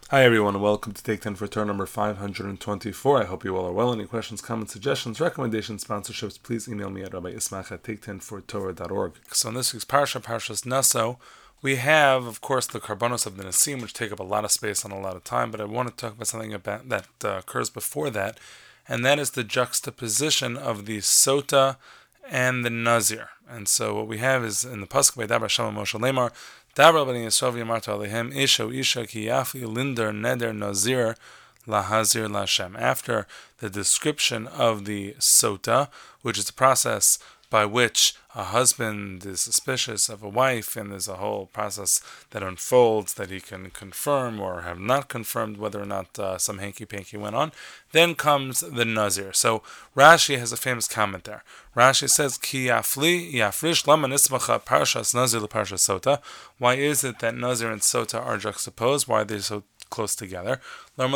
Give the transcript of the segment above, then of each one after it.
Hi everyone, and welcome to Take 10 for Torah number 524. I hope you all are well. Any questions, comments, suggestions, recommendations, sponsorships, please email me at rabbiismach@take10fortorah.org. So in this week's Parsha, Parshas Naso, we have, of course, the Karbanos of the Nasim, which take up a lot of space and a lot of time, but I want to talk about something about that occurs before that, and that is the juxtaposition of the Sota and the Nazir. And so what we have is in the Pasuk by Dabar Shama Moshe Lemar, Dabar b'nei Yisrael v'yamarta alehem isha ki yafi linder neder nazir lahazir lashem. After the description of the sota, which is the process by which a husband is suspicious of a wife, and there's a whole process that unfolds that he can confirm or have not confirmed whether or not some hanky-panky went on. Then comes the Nazir. So Rashi has a famous comment there. Rashi says, Ki yafrish lama nismacha parshas Nazir leparshas Sota. Why is it that Nazir and Sota are juxtaposed? Why are they so close together? One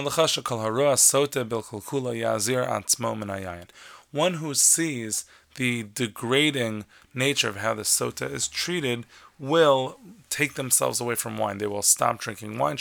who sees the degrading nature of how the sota is treated will take themselves away from wine. They will stop drinking wine,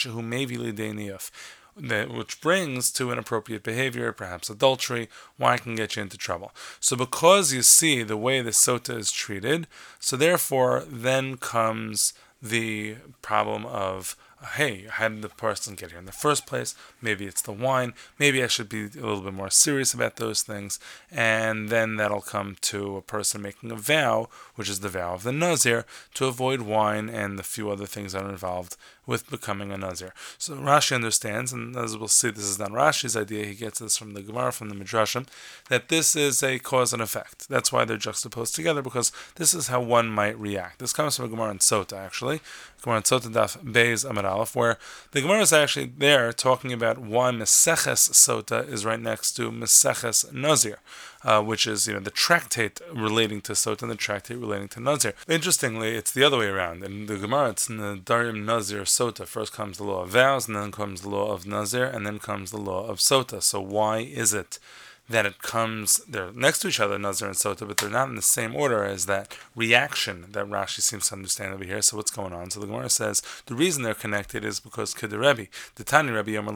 which brings to inappropriate behavior, perhaps adultery. Wine can get you into trouble. So because you see the way the sota is treated, so therefore then comes the problem of, hey, how did the person get here in the first place? Maybe it's the wine. Maybe I should be a little bit more serious about those things. And then that'll come to a person making a vow, which is the vow of the Nazir, to avoid wine and the few other things that are involved with becoming a Nazir. So Rashi understands, and as we'll see, this is not Rashi's idea. He gets this from the Gemara, from the Midrashim, that this is a cause and effect. That's why they're juxtaposed together, because this is how one might react. This comes from a Gemara in Sota, actually. Gemara in Sota Daf Beis Amud Aleph, where the Gemara is actually there talking about why Meseches Sota is right next to Meseches Nazir, which is the tractate relating to Sota and the tractate relating to Nazir. Interestingly, it's the other way around. In the Gemara, it's Nedarim Nazir Sota. First comes the law of vows, and then comes the law of Nazir, and then comes the law of Sota. So why is it that it comes, they're next to each other, Nazir and Sota, but they're not in the same order as that reaction that Rashi seems to understand over here? So what's going on? So the Gemara says the reason they're connected is because Kid Rebbe, the Tani Rebbe, the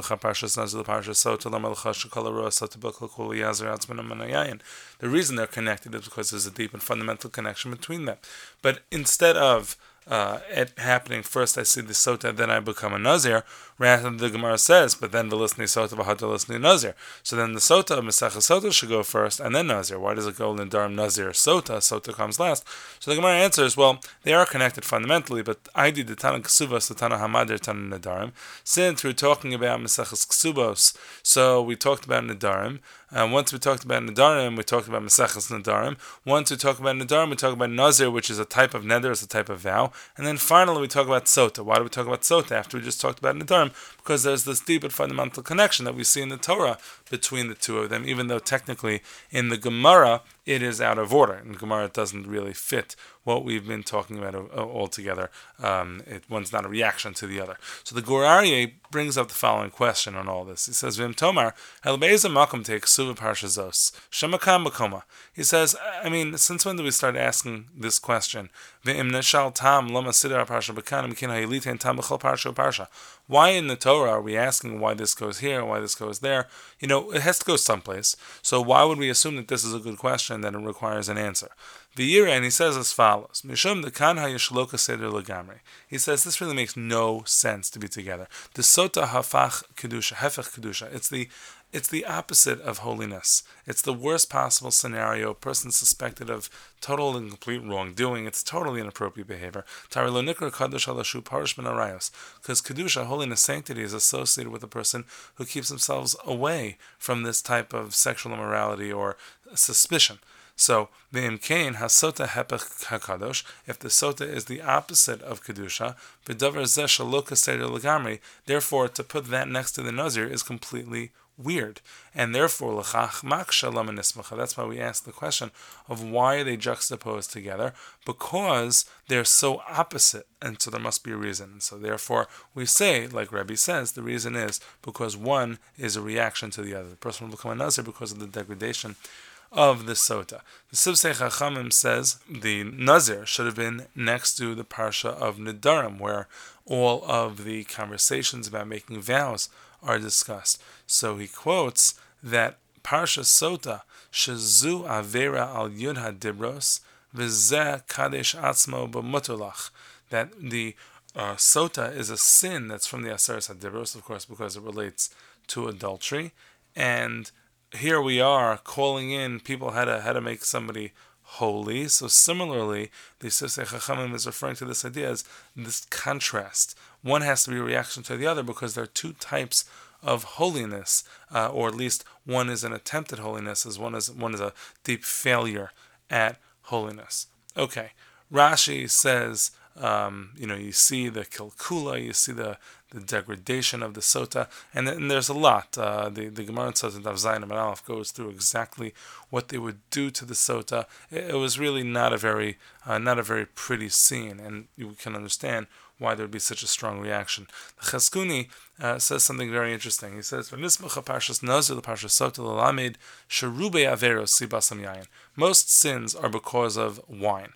reason they're connected is because there's a deep and fundamental connection between them. But instead of it happening first, I see the sota, then I become a nazir. Rather, the Gemara says, but then the listening sota v'hata listening nazir. So then the sota of Mesachas Sota should go first, and then nazir. Why does it go in Darim Nazir Sota? Sota comes last. So the Gemara answers, well, they are connected fundamentally, but I did the Tana Ksubos, the Tana Hamadir, Tana Nadarim. Since we're talking about Mesachas Ksubos, so we talked about Nadarim. Once we talked about Nadarim, we talked about Mesachas Nadarim. Once we talk about Nadarim, we talk about Nazir, which is a type of neder, it's a type of vow. And then finally we talk about Sota. Why do we talk about Sota after we just talked about Nadarim? Because there's this deep and fundamental connection that we see in the Torah between the two of them, even though technically in the Gemara it is out of order. In the Gemara it doesn't really fit what we've been talking about altogether. One's not a reaction to the other. So the Gur Aryeh brings up the following question on all this. He says, Vim Tomar, El Be'ez Makom Te Ksuva Parshazos, Shemakam Makoma. He says, I mean, since when do we start asking this question? V'im Neshal Tam Lama Sidar Parsha B'kan Mikin Hayilite Tam B'chol Parsha Parsha. Why in the Torah are we asking why this goes here, why this goes there? It has to go someplace. So why would we assume that this is a good question, that it requires an answer? And he says as follows: Mishum the kan hayishloka seder legamri. He says this really makes no sense to be together. The sota hafach kedusha, hefech kedusha. It's the opposite of holiness. It's the worst possible scenario. A person suspected of total and complete wrongdoing. It's totally inappropriate behavior. Because kedusha, holiness, sanctity, is associated with a person who keeps themselves away from this type of sexual immorality or suspicion. So, Ve'imkein hasota hepech hakadosh, if the sota is the opposite of kedusha, v'davar zeh shaloka seder legamri, therefore to put that next to the nazir is completely weird, and therefore l'chach maksha lama nismacha. That's why we ask the question of why are they juxtaposed together, because they're so opposite, and so there must be a reason. So therefore we say, like Rebbe says, the reason is because one is a reaction to the other. The person will become a nazir because of the degradation of the sota. The Sivsei Chachamim says the Nazir should have been next to the Parsha of Nedarim, where all of the conversations about making vows are discussed. So he quotes that Parsha Sota, Shazu Avera al Yud HaDibros, V'zeh Kadesh Atzmo B'mutulach, that the Sota is a sin that's from the Aseres HaDibros, of course, because it relates to adultery, and here we are calling in people how to make somebody holy. So similarly, the Sifsei Chachamim is referring to this idea as this contrast. One has to be a reaction to the other because there are two types of holiness, or at least one is an attempt at holiness, as one is a deep failure at holiness. Okay, Rashi says, you see the kilkula, you see the degradation of the sota, and there's a lot. The Gemara says in Daf Zayin and Aleph goes through exactly what they would do to the sota. It was really not a very pretty scene, and you can understand why there would be such a strong reaction. The Chazkuni says something very interesting. He says, most sins are because of wine.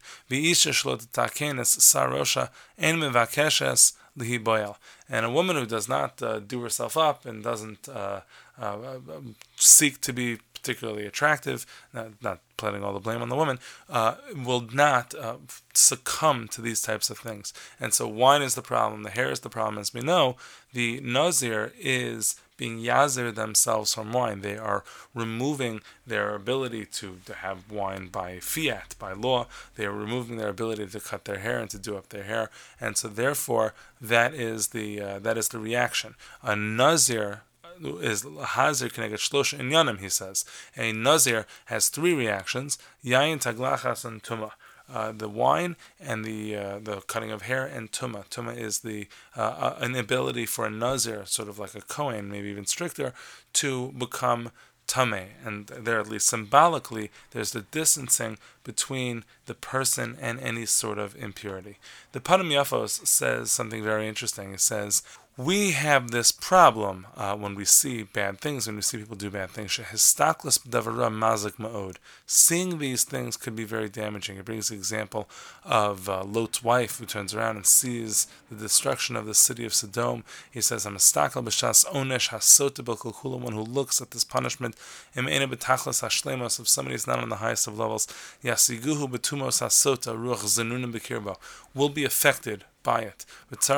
And a woman who does not do herself up and doesn't seek to be particularly attractive, not putting all the blame on the woman, will not succumb to these types of things. And so wine is the problem, the hair is the problem. As we know, the Nazir is being yazir themselves from wine. They are removing their ability to have wine by fiat, by law. They are removing their ability to cut their hair and to do up their hair. And so therefore, that is the reaction. A Nazir is Hazir Keneged Shlosha Inyanim, he says. A Nazir has three reactions: Yayin, Taglachas, and Tumah. The wine and the cutting of hair, and Tumah. Tumah is the an ability for a Nazir, sort of like a Kohen, maybe even stricter, to become Tameh. And there, at least symbolically, there's the distancing between the person and any sort of impurity. The Panim Yafos says something very interesting. It says, we have this problem when we see bad things, when we see people do bad things. Seeing these things could be very damaging. It brings the example of Lot's wife, who turns around and sees the destruction of the city of Sodom. He says, one who looks at this punishment, if somebody is not on the highest of levels, will be affected by it,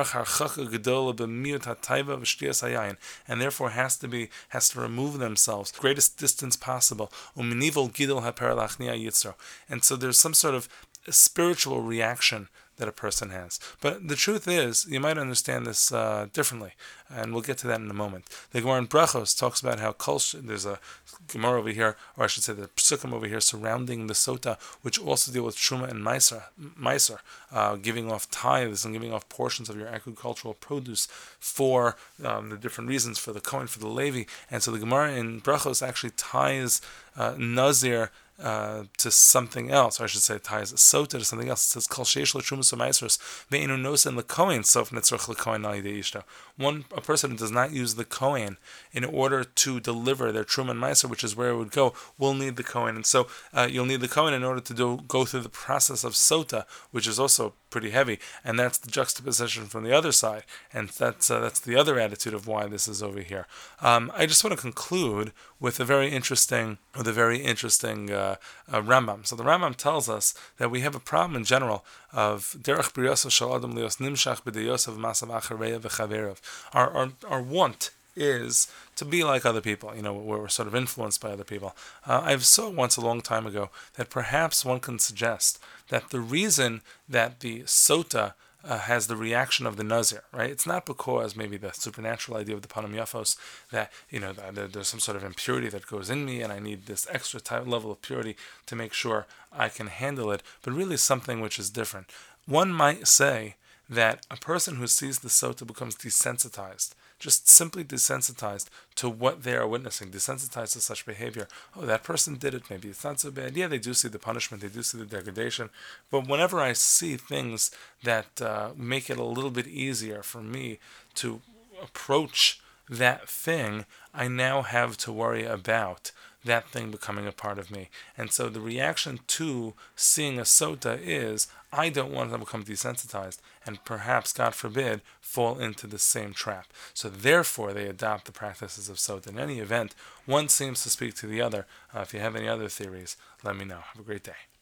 and therefore has to remove themselves greatest distance possible. And so there's some sort of spiritual reaction that a person has. But the truth is, you might understand this differently, and we'll get to that in a moment. The Gemara in Brachos talks about how there's a Gemara over here, or I should say the Psukim over here surrounding the Sota, which also deal with Truma and Meiser, giving off tithes and giving off portions of your agricultural produce for the different reasons, for the Kohen, for the Levi. And so the Gemara in Brachos actually ties Nazir to something else, or I should say ties Sota to something else. It says Kol Sheish L'Trumas U'Maisros Ve'enu Nosen L'Kohen Sof Netzrach L'Kohen Alidei Ishto. A person who does not use the Kohen in order to deliver their Truma and Meiser, which is where it would go, will need the Kohen. And so you'll need the Kohen in order to go through the process of Sota, which is also pretty heavy, and that's the juxtaposition from the other side, and that's the other attitude of why this is over here. I just want to conclude with a very interesting Rambam. So the Rambam tells us that we have a problem in general of derech briyos shel adam lios nimshach b'deyos of masav achareya v'chaverov. Our want is to be like other people. We're sort of influenced by other people. I saw once a long time ago that perhaps one can suggest that the reason that the Sota has the reaction of the Nazir, right? It's not because maybe the supernatural idea of the Panim Yafos that there's some sort of impurity that goes in me and I need this extra level of purity to make sure I can handle it, but really something which is different. One might say that a person who sees the Sota becomes desensitized, just simply desensitized to what they are witnessing, desensitized to such behavior. Oh, that person did it, maybe it's not so bad. Yeah, they do see the punishment, they do see the degradation, but whenever I see things that make it a little bit easier for me to approach that thing, I now have to worry about that thing becoming a part of me. And so the reaction to seeing a sota is, I don't want to become desensitized and perhaps, God forbid, fall into the same trap. So therefore they adopt the practices of sota. In any event, one seems to speak to the other. If you have any other theories, let me know. Have a great day.